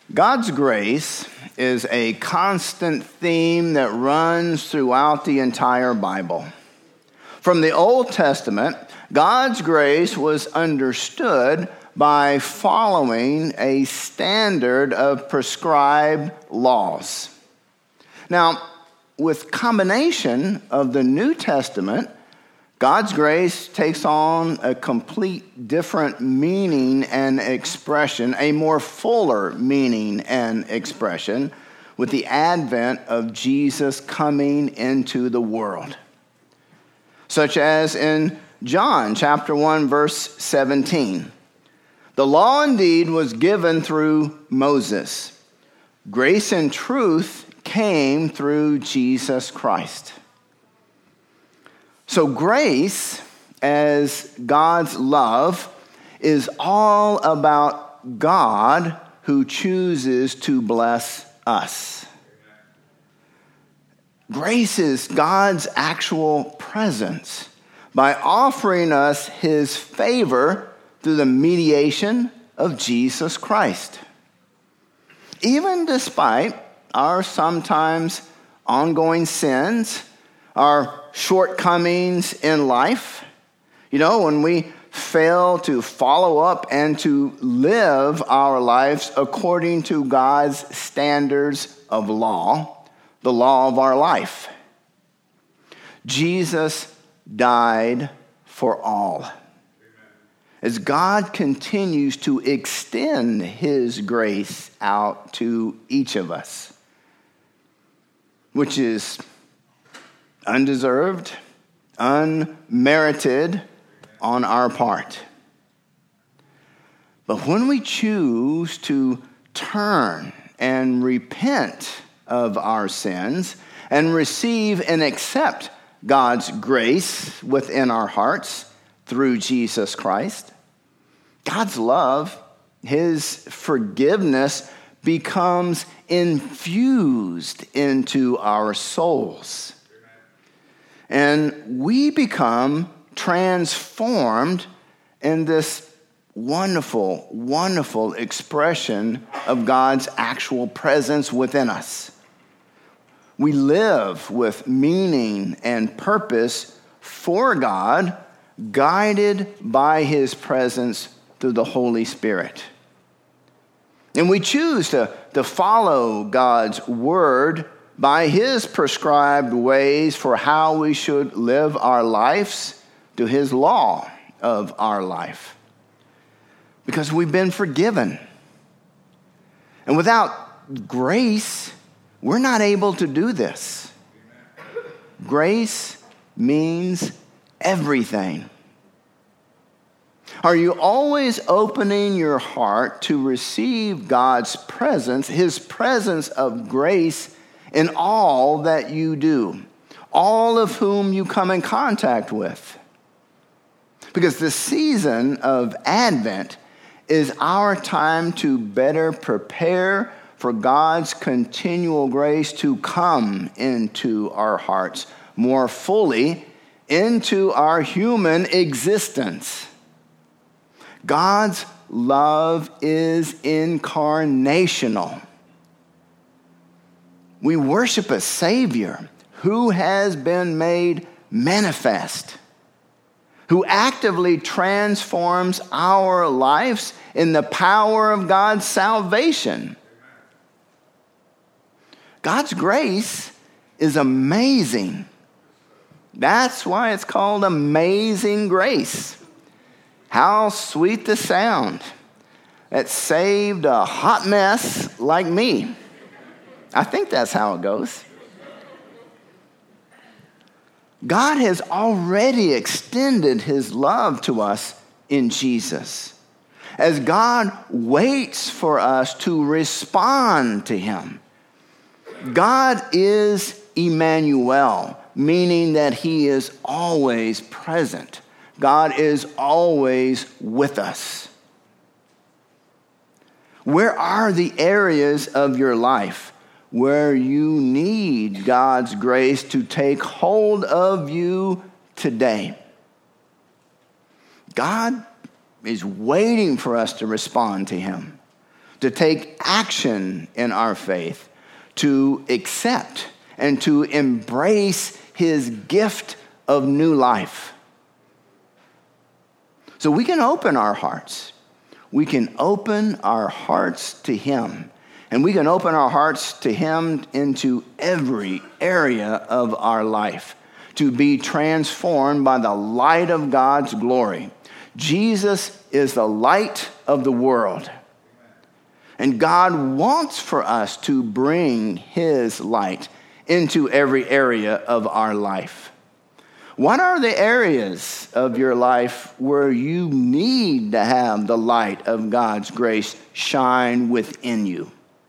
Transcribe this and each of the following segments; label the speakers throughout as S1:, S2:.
S1: God's grace is a constant theme that runs throughout the entire Bible. From the Old Testament, God's grace was understood by following a standard of prescribed laws. Now, with combination of the New Testament, God's grace takes on a complete different meaning and expression, a more fuller meaning and expression with the advent of Jesus coming into the world. Such as in John chapter 1, verse 17. The law indeed was given through Moses. Grace and truth came through Jesus Christ. So grace, as God's love, is all about God who chooses to bless us. Grace is God's actual presence by offering us his favor through the mediation of Jesus Christ. Even despite our sometimes ongoing sins, our shortcomings in life, when we fail to follow up and to live our lives according to God's standards of law, the law of our life. Jesus died for all. As God continues to extend his grace out to each of us, which is undeserved, unmerited on our part. But when we choose to turn and repent of our sins and receive and accept God's grace within our hearts through Jesus Christ, God's love, his forgiveness becomes infused into our souls. And we become transformed in this wonderful, wonderful expression of God's actual presence within us. We live with meaning and purpose for God, guided by his presence through the Holy Spirit. And we choose to follow God's word by his prescribed ways for how we should live our lives to his law of our life. Because we've been forgiven. And without grace, we're not able to do this. Grace means everything. Are you always opening your heart to receive God's presence, his presence of grace in all that you do, all of whom you come in contact with? Because the season of Advent is our time to better prepare for God's continual grace to come into our hearts more fully into our human existence. God's love is incarnational. We worship a Savior who has been made manifest, who actively transforms our lives in the power of God's salvation. God's grace is amazing. That's why it's called Amazing Grace. How sweet the sound that saved a hot mess like me. I think that's how it goes. God has already extended his love to us in Jesus, as God waits for us to respond to him. God is Emmanuel, meaning that he is always present. God is always with us. Where are the areas of your life where you need God's grace to take hold of you today? God is waiting for us to respond to him, to take action in our faith, to accept and to embrace his gift of new life. So we can open our hearts. We can open our hearts to him. And we can open our hearts to him into every area of our life, to be transformed by the light of God's glory. Jesus is the light of the world. And God wants for us to bring his light into every area of our life. What are the areas of your life where you need to have the light of God's grace shine within you?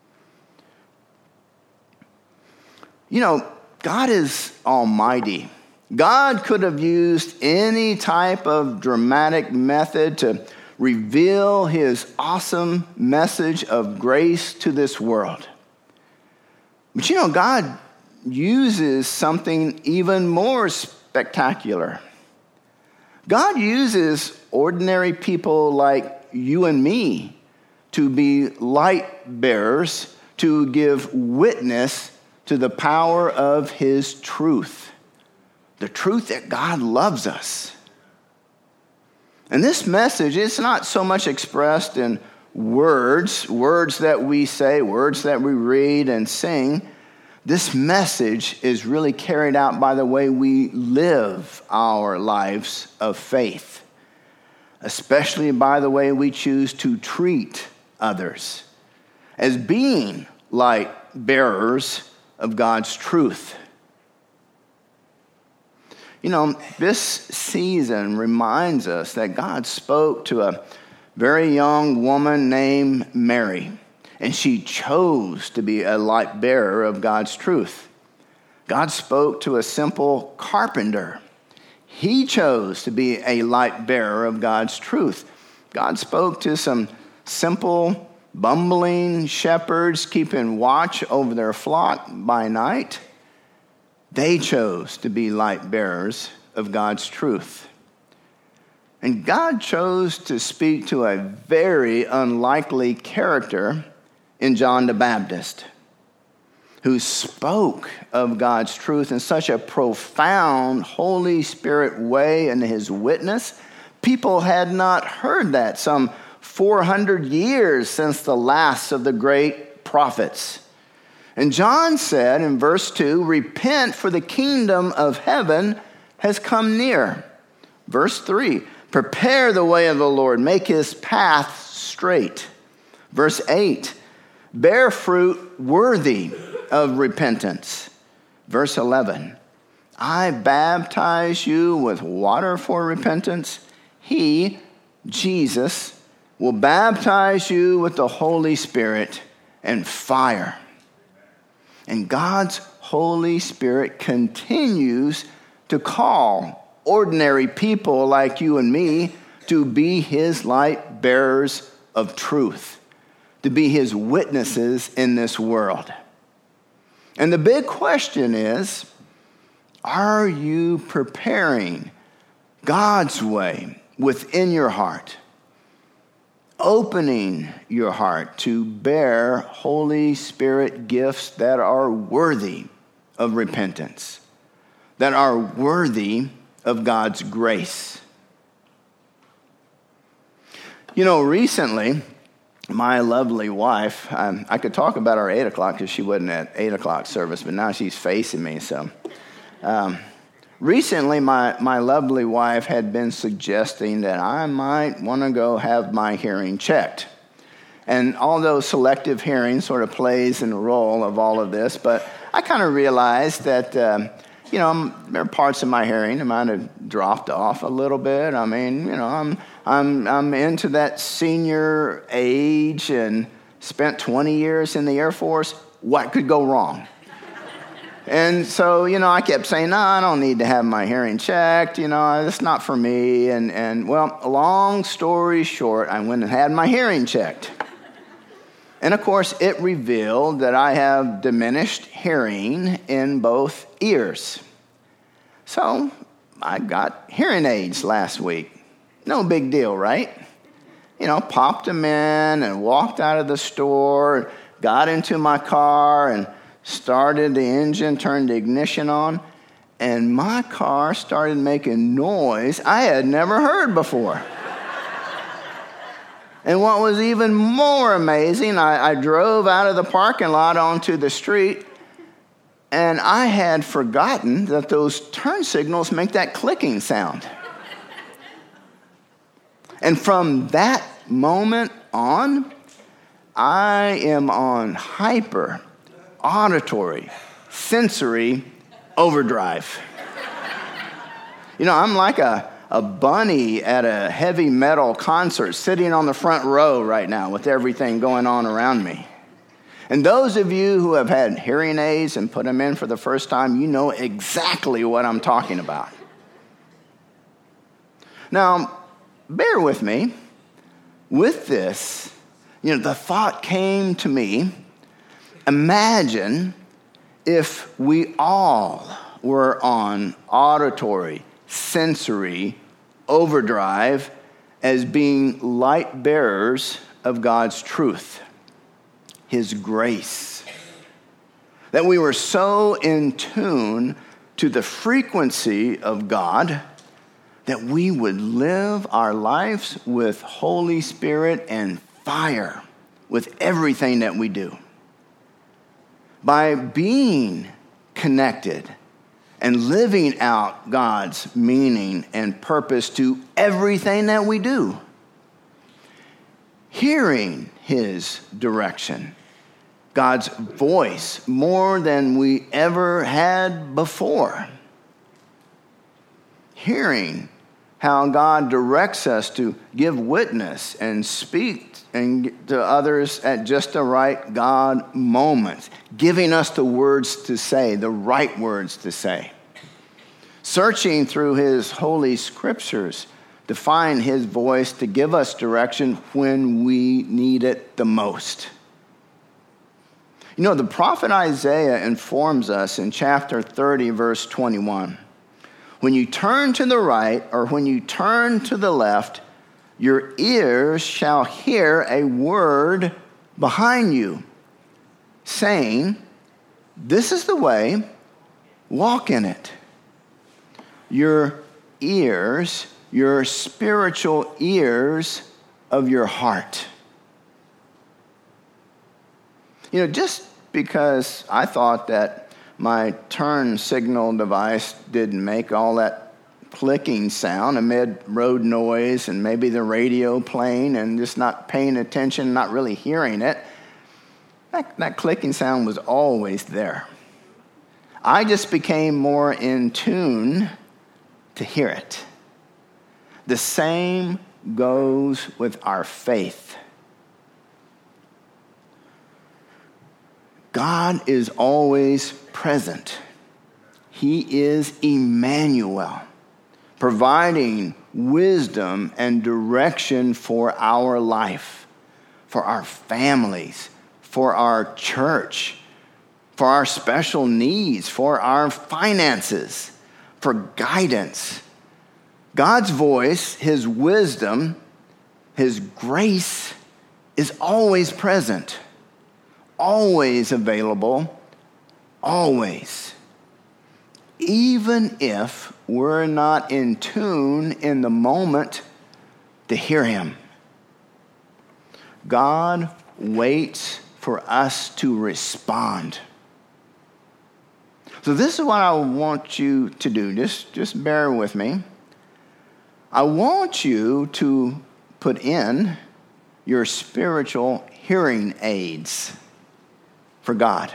S1: You know, God is almighty. God could have used any type of dramatic method to reveal his awesome message of grace to this world. But you know, God uses something even more spectacular. God uses ordinary people like you and me to be light bearers, to give witness to the power of his truth. The truth that God loves us. And this message is not so much expressed in words that we say, words that we read and sing. This message is really carried out by the way we live our lives of faith, especially by the way we choose to treat others as being light bearers of God's truth. You know, this season reminds us that God spoke to a very young woman named Mary, and she chose to be a light bearer of God's truth. God spoke to a simple carpenter. He chose to be a light bearer of God's truth. God spoke to some simple, bumbling shepherds keeping watch over their flock by night. They chose to be light bearers of God's truth. And God chose to speak to a very unlikely character in John the Baptist, who spoke of God's truth in such a profound Holy Spirit way in his witness. People had not heard that some 400 years since the last of the great prophets. And John said in verse 2, "Repent, for the kingdom of heaven has come near." Verse 3, "Prepare the way of the Lord, make his path straight." Verse 8, "Bear fruit worthy of repentance." Verse 11, "I baptize you with water for repentance. He, Jesus, will baptize you with the Holy Spirit and fire." And God's Holy Spirit continues to call ordinary people like you and me to be his light bearers of truth, to be his witnesses in this world. And the big question is, are you preparing God's way within your heart? Opening your heart to bear Holy Spirit gifts that are worthy of repentance, that are worthy of God's grace. You know, recently, my lovely wife, I could talk about our 8 o'clock because she wasn't at 8 o'clock service, but now she's facing me, so. Recently, my lovely wife had been suggesting that I might want to go have my hearing checked. And although selective hearing sort of plays in the role of all of this, but I kind of realized that, there are parts of my hearing that might have dropped off a little bit. I mean, I'm into that senior age and spent 20 years in the Air Force. What could go wrong? And so, I kept saying, no, I don't need to have my hearing checked. It's not for me. And well, long story short, I went and had my hearing checked. And of course, it revealed that I have diminished hearing in both ears. So I got hearing aids last week. No big deal, right? popped them in and walked out of the store, got into my car and started the engine, turned the ignition on, and my car started making noise I had never heard before. And what was even more amazing, I drove out of the parking lot onto the street, and I had forgotten that those turn signals make that clicking sound. And from that moment on, I am on hyper, auditory, sensory overdrive. I'm like a bunny at a heavy metal concert sitting on the front row right now with everything going on around me. And those of you who have had hearing aids and put them in for the first time, you know exactly what I'm talking about. Now, bear with me. With this, the thought came to me, imagine if we all were on auditory, sensory overdrive as being light bearers of God's truth, His grace. That we were so in tune to the frequency of God that we would live our lives with Holy Spirit and fire with everything that we do. By being connected and living out God's meaning and purpose to everything that we do. Hearing His direction, God's voice more than we ever had before. Hearing how God directs us to give witness and speak to others at just the right God moment, giving us the words to say, the right words to say. Searching through His holy scriptures to find His voice to give us direction when we need it the most. The prophet Isaiah informs us in chapter 30, verse 21. When you turn to the right or when you turn to the left, your ears shall hear a word behind you, saying, "This is the way, walk in it." Your ears, your spiritual ears of your heart. Just because I thought that my turn signal device didn't make all that clicking sound amid road noise and maybe the radio playing and just not paying attention, not really hearing it, that clicking sound was always there. I just became more in tune to hear it. The same goes with our faith. God is always present. He is Emmanuel, providing wisdom and direction for our life, for our families, for our church, for our special needs, for our finances, for guidance. God's voice, His wisdom, His grace is always present, always available, always. Even if we're not in tune in the moment to hear Him. God waits for us to respond. So this is what I want you to do. Just bear with me. I want you to put in your spiritual hearing aids for God.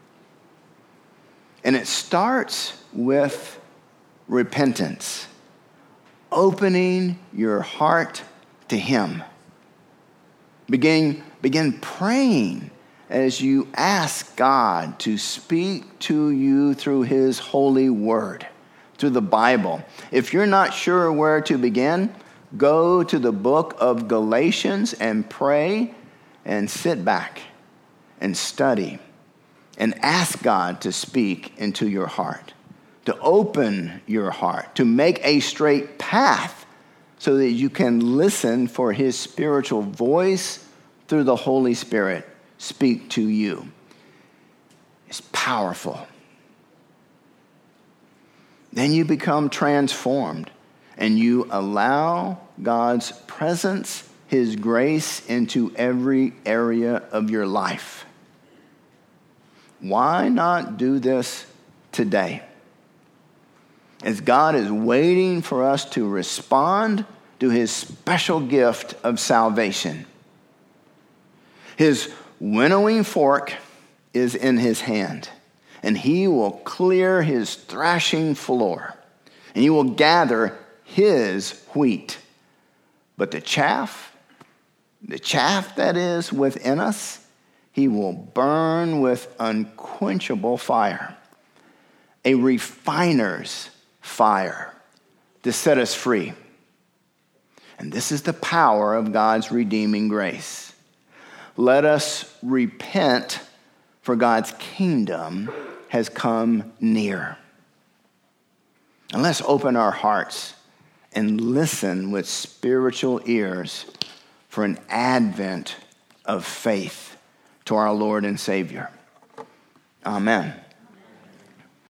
S1: And it starts with repentance, opening your heart to Him. Begin praying as you ask God to speak to you through His holy word, through the Bible. If you're not sure where to begin, go to the book of Galatians and pray and sit back and study and ask God to speak into your heart, to open your heart, to make a straight path so that you can listen for his spiritual voice through the Holy Spirit speak to you. It's powerful. Then you become transformed and you allow God's presence, his grace into every area of your life. Why not do this today? As God is waiting for us to respond to his special gift of salvation. His winnowing fork is in his hand, and he will clear his thrashing floor, and he will gather his wheat. But the chaff that is within us, he will burn with unquenchable fire, a refiner's fire to set us free. And this is the power of God's redeeming grace. Let us repent, for God's kingdom has come near. And let's open our hearts and listen with spiritual ears for an advent of faith to our Lord and Savior. Amen.